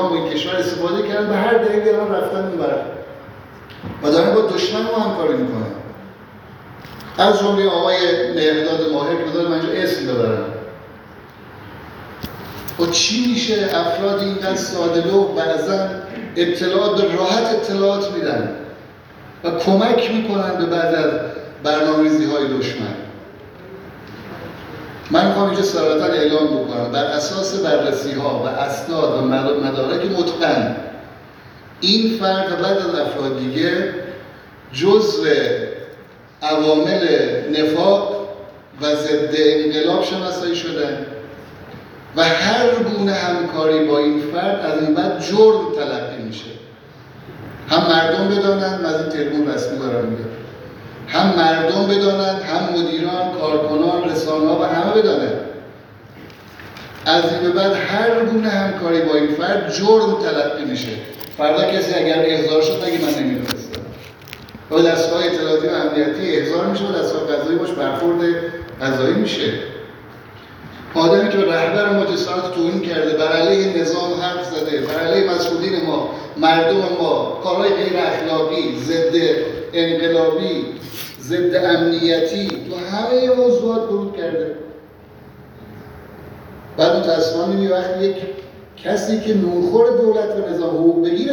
ایران و این کشور استفاده کردن، به هر دلیلی الان رفتن اینور و دارن با دشمن ما همکاری میکنن. از جمله آقای مهرداد ماهر که بذارید من اینجا اسم ببرم. و چی میشه افراد اینقدر ساده‌لوح بعضا اطلاعات به راحت اطلاعات میدن و کمک میکنن به بعد از برنامه‌ریزی‌های دشمن. من میخوام اینجا صراحتاً اعلام بکنم بر اساس بررسی‌ها و اسناد و مدارک متقن این فرد و بعد از افراد دیگه جزو عوامل نفاق و ضد انقلاب شناسایی شدن و هر گونه همکاری با این فرد از این بعد جرم تلقی میشه. هم مردم بدانند، من از این تریبون رسمی دارم میگم، هم مردم بدانند، هم مدیران، کارکنان، رسانه‌ها و همه بدانند از این به بعد هر گونه همکاری با این فرد جرم تلقی میشه. فردا کسی اگر احضار شد نگه من نمیدونستم. با دستگاه اطلاعاتی و امنیتی احضار میشه و دستگاه قضایی باش برخورد قضایی میشه. آدمی که به رهبر مجلسات توهین کرده، بر علیه نظام حرف زده، بر علیه مسئولین ما، مردم ما، کارهای غیر اخلاقی، ضد انقلابی، ضد امنیتی تو همه موضوعات ورود کرده. بعد متأسفانه وقتی یک کسی که نونخور دولت و نظام حقوق بگیره